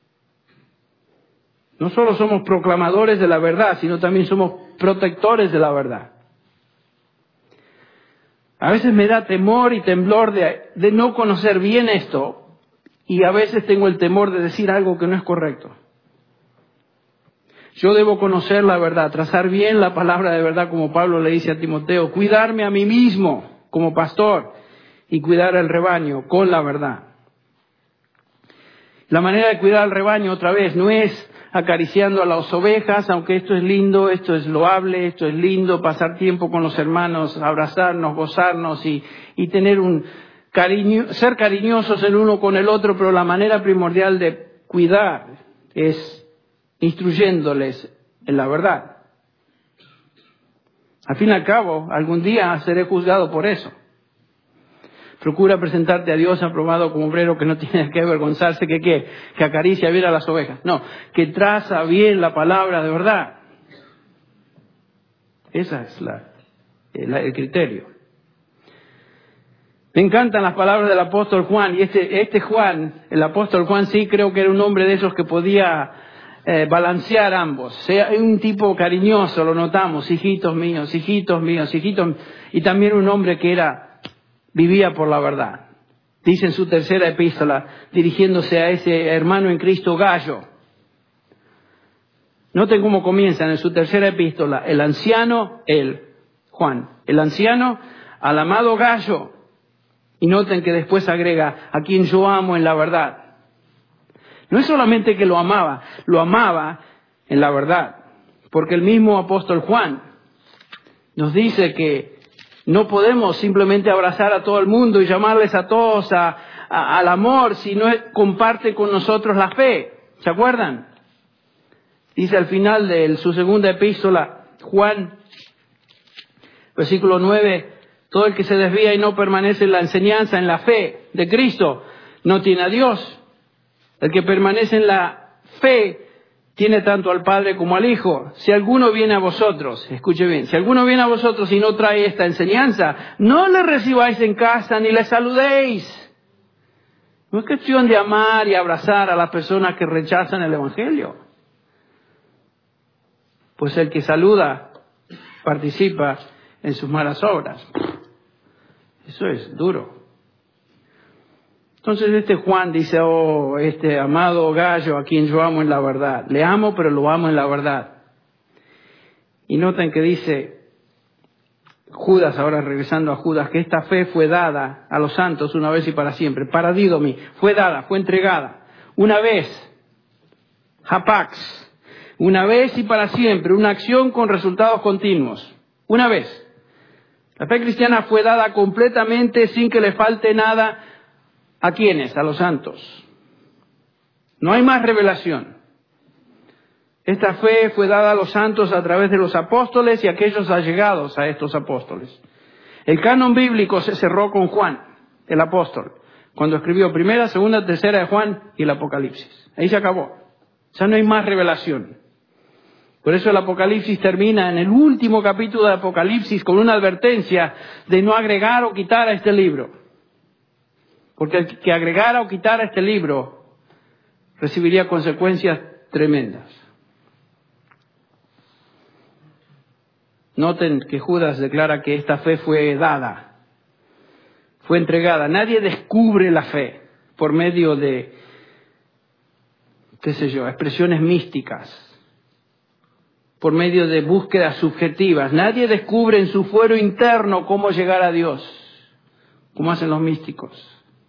No solo somos proclamadores de la verdad, sino también somos protectores de la verdad. A veces me da temor y temblor de no conocer bien esto, y a veces tengo el temor de decir algo que no es correcto. Yo debo conocer la verdad, trazar bien la palabra de verdad, como Pablo le dice a Timoteo, cuidarme a mí mismo como pastor y cuidar el rebaño con la verdad. La manera de cuidar al rebaño, otra vez, no es acariciando a las ovejas, aunque esto es lindo, esto es loable, esto es lindo, pasar tiempo con los hermanos, abrazarnos, gozarnos y tener un cariño, ser cariñosos el uno con el otro, pero la manera primordial de cuidar es instruyéndoles en la verdad. Al fin y al cabo, algún día seré juzgado por eso. Procura presentarte a Dios aprobado como obrero que no tiene que avergonzarse, que acaricia bien a las ovejas. No, que traza bien la palabra de verdad. Ese es el criterio. Me encantan las palabras del apóstol Juan. Y este Juan, el apóstol Juan, sí creo que era un hombre de esos que podía balancear ambos. Sea un tipo cariñoso, lo notamos, hijitos míos, hijitos míos, hijitos. Y también un hombre que vivía por la verdad. Dice en su tercera epístola, dirigiéndose a ese hermano en Cristo, Gallo. Noten cómo comienzan en su tercera epístola. El anciano, Juan. El anciano al amado Gallo. Y noten que después agrega, a quien yo amo en la verdad. No es solamente que lo amaba en la verdad. Porque el mismo apóstol Juan nos dice que no podemos simplemente abrazar a todo el mundo y llamarles a todos al amor si no comparte con nosotros la fe. ¿Se acuerdan? Dice al final de su segunda epístola, Juan, versículo 9, todo el que se desvía y no permanece en la enseñanza, en la fe de Cristo, no tiene a Dios. El que permanece en la fe tiene tanto al Padre como al Hijo. Si alguno viene a vosotros, escuche bien, si alguno viene a vosotros y no trae esta enseñanza, no le recibáis en casa ni le saludéis. No es cuestión de amar y abrazar a las personas que rechazan el Evangelio. Pues el que saluda participa en sus malas obras. Eso es duro. Entonces este Juan dice, este amado Gallo a quien yo amo en la verdad. Le amo, pero lo amo en la verdad. Y noten que dice Judas, ahora regresando a Judas, que esta fe fue dada a los santos una vez y para siempre. Paradidomi, fue dada, fue entregada. Una vez, hapax, una vez y para siempre, una acción con resultados continuos. Una vez. La fe cristiana fue dada completamente sin que le falte nada. ¿A quiénes? A los santos. No hay más revelación. Esta fe fue dada a los santos a través de los apóstoles y aquellos allegados a estos apóstoles. El canon bíblico se cerró con Juan, el apóstol, cuando escribió primera, segunda, tercera de Juan y el Apocalipsis. Ahí se acabó. Ya no hay más revelación. Por eso el Apocalipsis termina en el último capítulo de Apocalipsis con una advertencia de no agregar o quitar a este libro. Porque el que agregara o quitara este libro recibiría consecuencias tremendas. Noten que Judas declara que esta fe fue dada, fue entregada. Nadie descubre la fe por medio de, expresiones místicas, por medio de búsquedas subjetivas. Nadie descubre en su fuero interno cómo llegar a Dios, como hacen los místicos.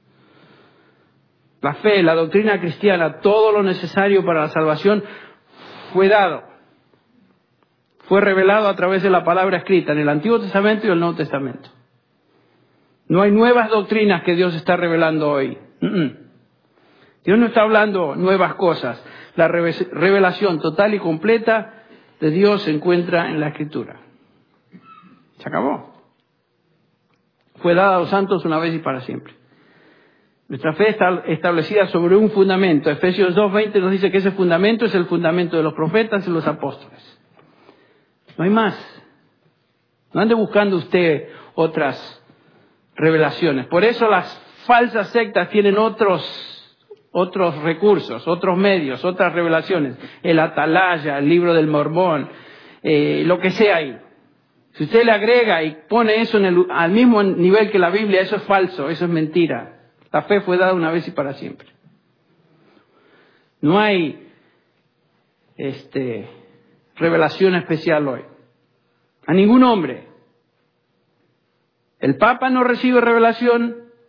La fe, la doctrina cristiana, todo lo necesario para la salvación fue dado. Fue revelado a través de la palabra escrita en el Antiguo Testamento y el Nuevo Testamento. No hay nuevas doctrinas que Dios está revelando hoy. Dios no está hablando nuevas cosas. La revelación total y completa de Dios se encuentra en la Escritura. Se acabó. Fue dada a los santos una vez y para siempre. Nuestra fe está establecida sobre un fundamento. Efesios 2:20 nos dice que ese fundamento es el fundamento de los profetas y los apóstoles. No hay más. No ande buscando usted otras revelaciones. Por eso las falsas sectas tienen otros recursos, otros medios, otras revelaciones. El Atalaya, el libro del Mormón, lo que sea ahí. Si usted le agrega y pone eso al mismo nivel que la Biblia, eso es falso, eso es mentira. La fe fue dada una vez y para siempre. No hay revelación especial hoy. A ningún hombre. El Papa no recibe revelación,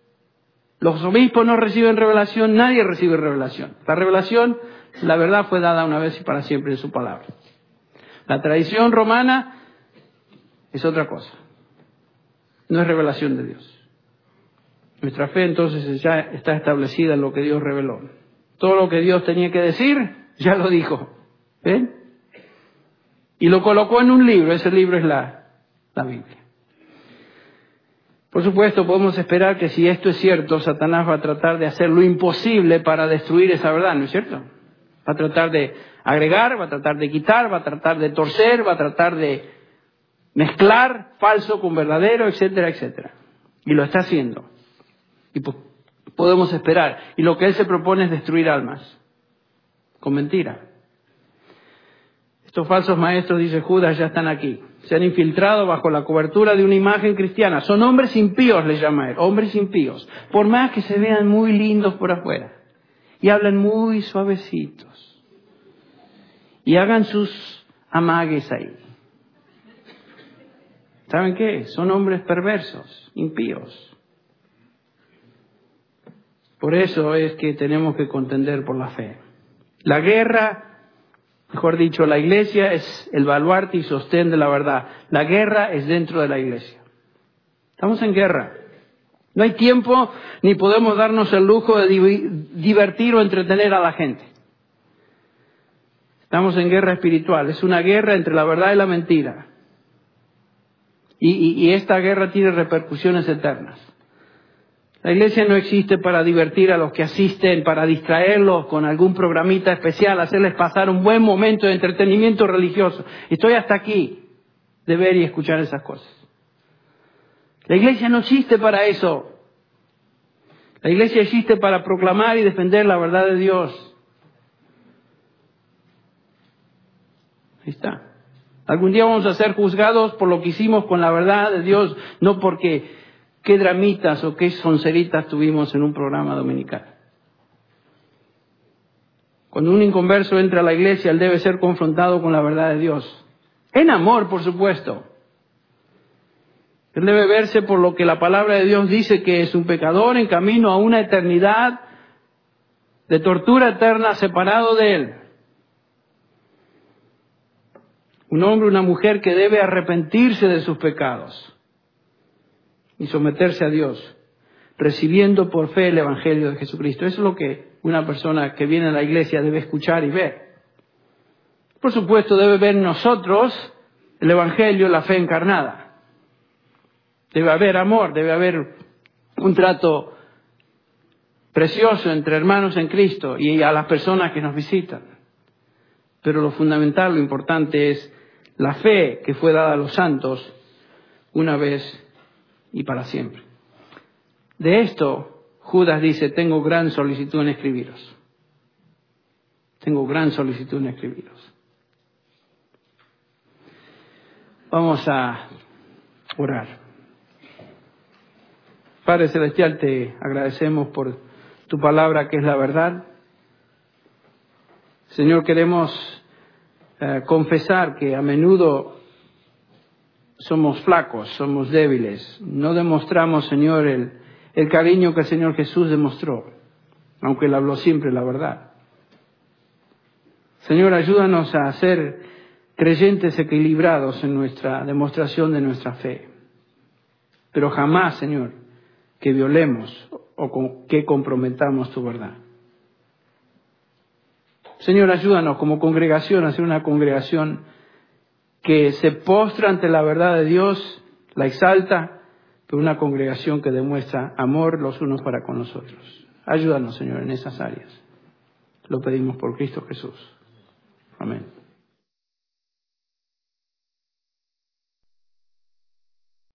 Los obispos no reciben revelación, nadie recibe revelación. La revelación, la verdad fue dada una vez y para siempre en su palabra. La tradición romana es otra cosa. No es revelación de Dios. Nuestra fe entonces ya está establecida en lo que Dios reveló. Todo lo que Dios tenía que decir, ya lo dijo. ¿Ven? Y lo colocó en un libro. Ese libro es la Biblia. Por supuesto, podemos esperar que si esto es cierto, Satanás va a tratar de hacer lo imposible para destruir esa verdad, ¿no es cierto? Va a tratar de agregar, va a tratar de quitar, va a tratar de torcer, va a tratar de mezclar falso con verdadero, etcétera, etcétera. Y lo está haciendo. Y podemos esperar. Y lo que él se propone es destruir almas. Con mentira. Estos falsos maestros, dice Judas, ya están aquí. Se han infiltrado bajo la cobertura de una imagen cristiana. Son hombres impíos, les llama él. Hombres impíos. Por más que se vean muy lindos por afuera. Y hablan muy suavecitos. Y hagan sus amagues ahí. ¿Saben qué? Son hombres perversos, impíos. Por eso es que tenemos que contender por la fe. La guerra, mejor dicho, la iglesia es el baluarte y sostén de la verdad. La guerra es dentro de la iglesia. Estamos en guerra. No hay tiempo ni podemos darnos el lujo de divertir o entretener a la gente. Estamos en guerra espiritual. Es una guerra entre la verdad y la mentira. Y esta guerra tiene repercusiones eternas. La iglesia no existe para divertir a los que asisten, para distraerlos con algún programita especial, hacerles pasar un buen momento de entretenimiento religioso. Estoy hasta aquí de ver y escuchar esas cosas. La iglesia no existe para eso. La iglesia existe para proclamar y defender la verdad de Dios. Ahí está. Algún día vamos a ser juzgados por lo que hicimos con la verdad de Dios, no porque qué dramitas o qué sonceritas tuvimos en un programa dominical. Cuando un inconverso entra a la iglesia, él debe ser confrontado con la verdad de Dios. En amor, por supuesto. Él debe verse por lo que la palabra de Dios dice, que es un pecador en camino a una eternidad de tortura eterna separado de él. Un hombre, una mujer que debe arrepentirse de sus pecados y someterse a Dios, recibiendo por fe el Evangelio de Jesucristo. Eso es lo que una persona que viene a la iglesia debe escuchar y ver. Por supuesto, debe ver en nosotros el Evangelio, la fe encarnada. Debe haber amor, debe haber un trato precioso entre hermanos en Cristo y a las personas que nos visitan. Pero lo fundamental, lo importante es la fe que fue dada a los santos una vez y para siempre. De esto, Judas dice, tengo gran solicitud en escribiros. Tengo gran solicitud en escribiros. Vamos a orar. Padre Celestial, te agradecemos por tu palabra que es la verdad. Señor, queremos confesar que a menudo somos flacos, somos débiles. No demostramos, Señor, el cariño que el Señor Jesús demostró, aunque Él habló siempre la verdad. Señor, ayúdanos a ser creyentes equilibrados en nuestra demostración de nuestra fe. Pero jamás, Señor, que violemos o que comprometamos tu verdad. Señor, ayúdanos como congregación a ser una congregación que se postra ante la verdad de Dios, la exalta, pero una congregación que demuestra amor los unos para con los otros. Ayúdanos, Señor, en esas áreas. Lo pedimos por Cristo Jesús. Amén.